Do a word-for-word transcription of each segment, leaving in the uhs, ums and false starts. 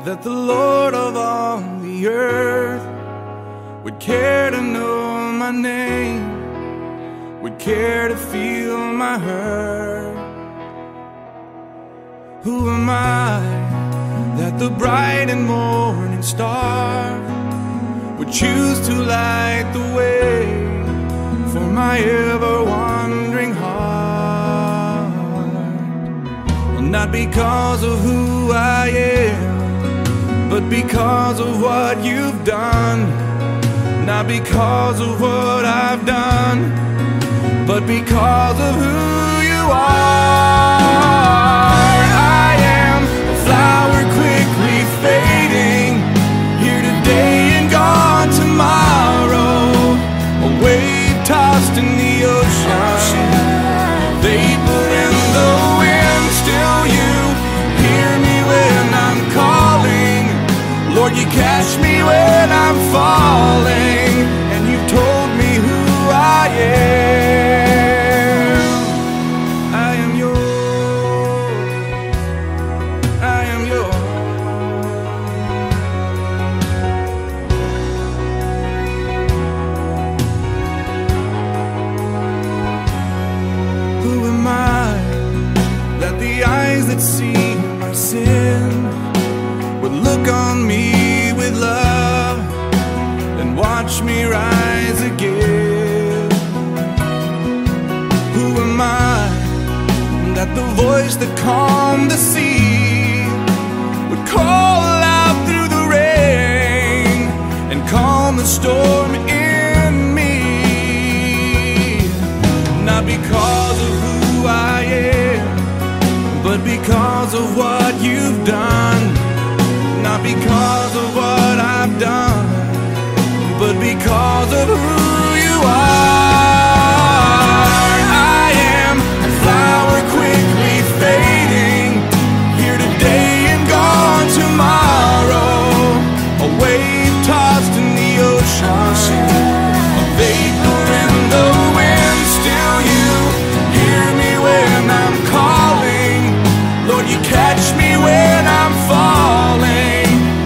that the Lord of all the earth would care to know my name, would care to feel my hurt. Who am I that the bright and morning star would choose to light the way for my ever-wandering heart? Well, not because of who I am, but because of what you've done. Not because of what I've done, but because of who you are. I am a flower quickly fading, here today and gone tomorrow, a wave tossed in the ocean, vapor in the wind. Still you hear me when I'm calling, Lord, you catch me when I'm falling, and you've told me who I am. I am yours, I am yours. Who am I that the eyes that see my sin would look on me with love and watch me rise again? Who am I that the voice that calmed the sea would call out through the rain and calm the storm in me? Not because of who I am, but because of what you've done. Not because of what I've done, but because of who you are. I am a flower quickly fading, here today and gone tomorrow, a wave tossed in the ocean, a vapor in the wind. Still you hear me when I'm calling, Lord, you catch me when I'm falling.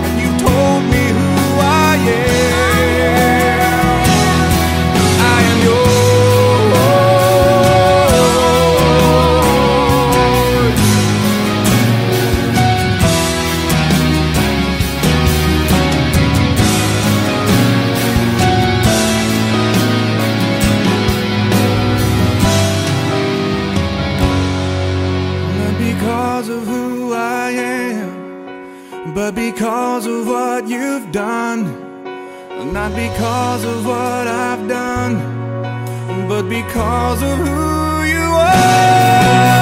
But because of what you've done, not because of what I've done, but because of who you are.